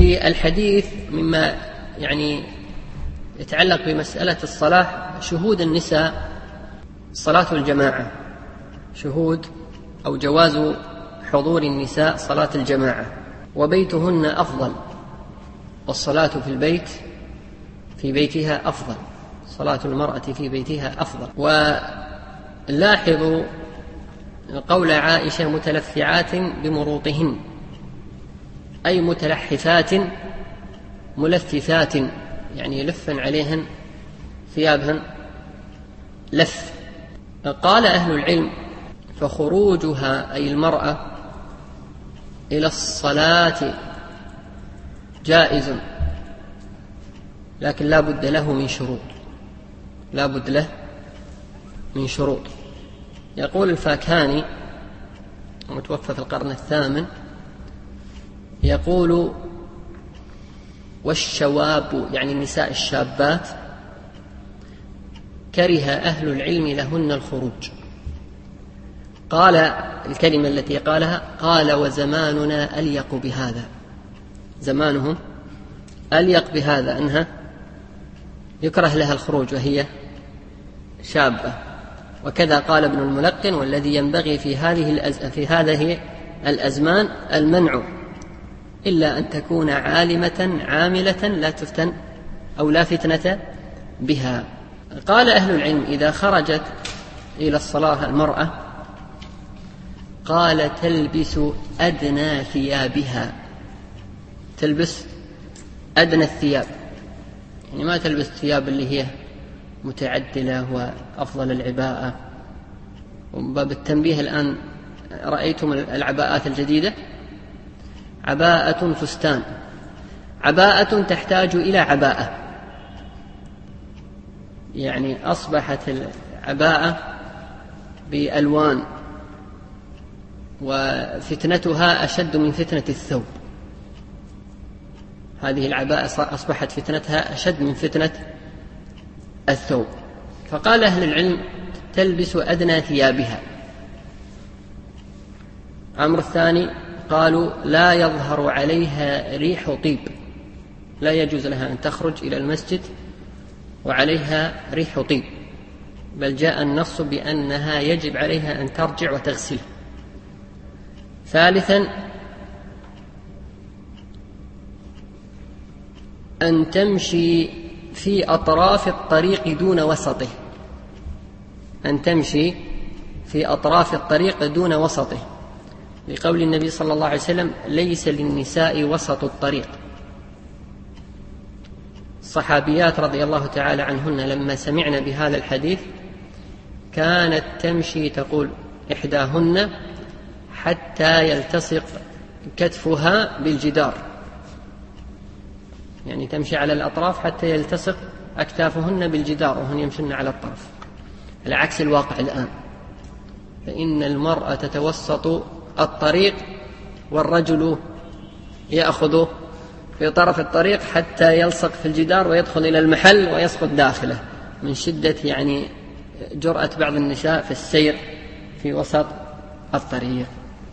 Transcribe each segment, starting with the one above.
في الحديث مما يعني يتعلق بمسألة الصلاة شهود النساء صلاة الجماعة، شهود أو جواز حضور النساء صلاة الجماعة، وبيتهن أفضل، والصلاة في البيت في بيتها أفضل، صلاة المرأة في بيتها أفضل. ولاحظوا قول عائشة متلفعات بمروطهن، أي متلحفات ملففات، يعني يلفن عليهن ثيابهن لف. قال أهل العلم فخروجها أي المرأة إلى الصلاة جائز، لكن لا بد له من شروط، لا بد له من شروط. يقول الفاكهاني المتوفى في القرن الثامن، يقول والشواب يعني النساء الشابات كره أهل العلم لهن الخروج. قال الكلمة التي قالها، قال وزماننا أليق بهذا، زمانهم أليق بهذا أنها يكره لها الخروج وهي شابة. وكذا قال ابن الملقن والذي ينبغي في هذه الأزمان المنع إلا أن تكون عالمة عاملة لا تفتن أو لا فتنة بها. قال أهل العلم إذا خرجت إلى الصلاة المرأة قال تلبس أدنى ثيابها، تلبس أدنى الثياب، يعني ما تلبس الثياب اللي هي متعدلة وأفضل العباءة. وباب التنبيه الآن رأيتم العباءات الجديدة، عباءة فستان، عباءة تحتاج إلى عباءة، يعني أصبحت العباءة بألوان وفتنتها أشد من فتنة الثوب. هذه العباءة أصبحت فتنتها أشد من فتنة الثوب. فقال أهل العلم تلبس أدنى ثيابها. الأمر الثاني قالوا لا يظهر عليها ريح طيب، لا يجوز لها أن تخرج إلى المسجد وعليها ريح طيب، بل جاء النص بأنها يجب عليها أن ترجع وتغسل. ثالثا أن تمشي في أطراف الطريق دون وسطه، أن تمشي في أطراف الطريق دون وسطه، لقول النبي صلى الله عليه وسلم ليس للنساء وسط الطريق. الصحابيات رضي الله تعالى عنهن لما سمعن بهذا الحديث كانت تمشي، تقول إحداهن حتى يلتصق كتفها بالجدار، يعني تمشي على الأطراف حتى يلتصق أكتافهن بالجدار وهن يمشن على الطرف، على عكس الواقع الآن، فإن المرأة تتوسط الطريق والرجل يأخذ في طرف الطريق حتى يلصق في الجدار ويدخل إلى المحل ويسقط داخله من شدة يعني جرأة بعض النساء في السير في وسط الطريق.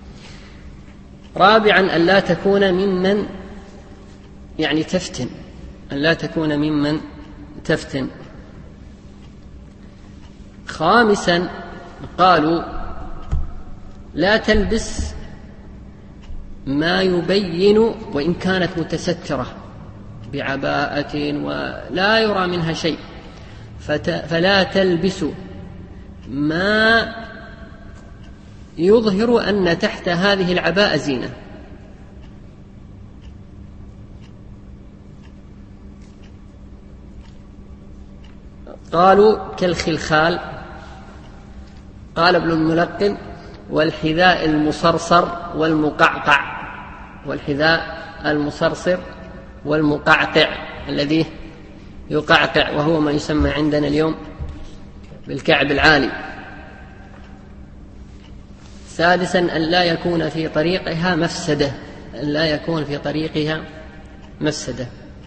رابعا أن لا تكون ممن يعني تفتن، أن لا تكون ممن تفتن. خامسا قالوا لا تلبس ما يبين وإن كانت متسترة بعباءة ولا يرى منها شيء، فلا تلبس ما يظهر أن تحت هذه العباءة زينة. قالوا كالخلخال. قال ابن الملقن والحذاء المصرصر والمقعقع، والحذاء المصرصر والمقعقع الذي يقعقع وهو ما يسمى عندنا اليوم بالكعب العالي. سادسا أن لا يكون في طريقها مفسدة، أن لا يكون في طريقها مفسدة.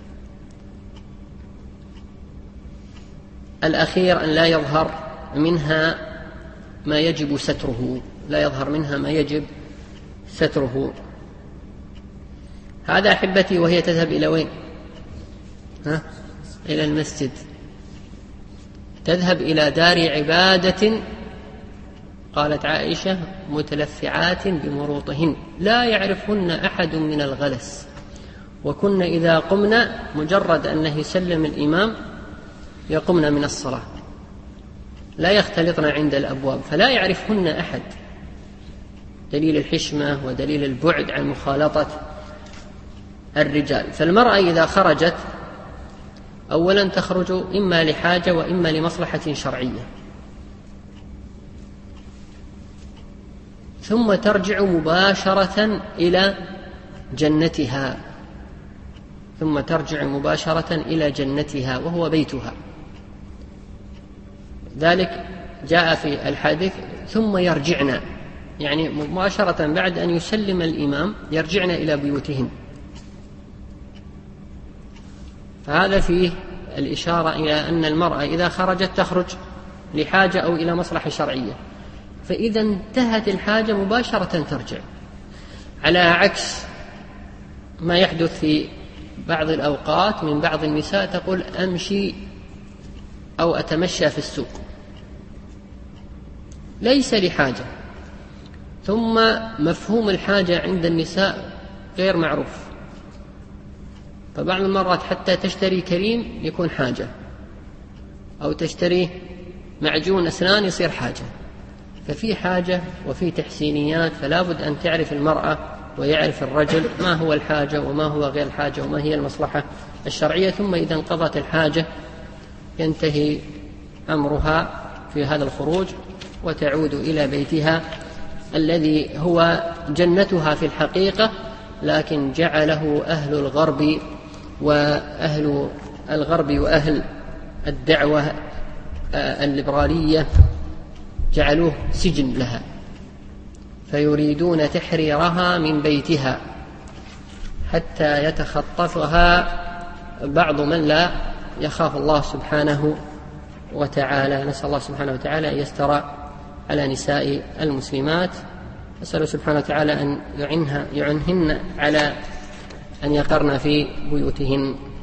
الأخير أن لا يظهر منها ما يجب ستره، لا يظهر منها ما يجب ستره. هذا أحبتي. وهي تذهب إلى وين؟ إلى المسجد، تذهب إلى دار عبادة. قالت عائشة: متلفعات بمروطهن لا يعرفهن أحد من الغلس، وكنا إذا قمنا مجرد أنه يسلم الإمام يقمن من الصلاة، لا يختلطن عند الأبواب، فلا يعرفهن أحد. دليل الحشمة ودليل البعد عن مخالطة الرجال. فالمرأة إذا خرجت أولا تخرج إما لحاجة وإما لمصلحة شرعية، ثم ترجع مباشرة إلى جنتها، وهو بيتها. ذلك جاء في الحديث: ثم يرجعن، يعني مباشرة بعد أن يسلم الإمام يرجعن إلى بيوتهن. فهذا فيه الإشارة إلى أن المرأة إذا خرجت تخرج لحاجة أو إلى مصلحة شرعية، فإذا انتهت الحاجة مباشرة ترجع، على عكس ما يحدث في بعض الأوقات من بعض النساء تقول: أمشي أو أتمشى في السوق، ليس لحاجة. ثم مفهوم الحاجة عند النساء غير معروف، فبعض المرات حتى تشتري كريم يكون حاجة، أو تشتري معجون أسنان يصير حاجة. ففي حاجة وفي تحسينيات، فلا بد أن تعرف المرأة ويعرف الرجل ما هو الحاجة وما هو غير الحاجة وما هي المصلحة الشرعية. ثم إذا انقضت الحاجة ينتهي أمرها في هذا الخروج وتعود إلى بيتها الذي هو جنتها في الحقيقة، لكن جعله أهل الغرب وأهل الدعوة الليبرالية جعلوه سجن لها، فيريدون تحريرها من بيتها حتى يتخطفها بعض من لا يخاف الله سبحانه وتعالى. نسأل الله سبحانه وتعالى أن يستر على نساء المسلمات، نسأل سبحانه وتعالى أن يعنهن على أن يقرن في بيوتهن.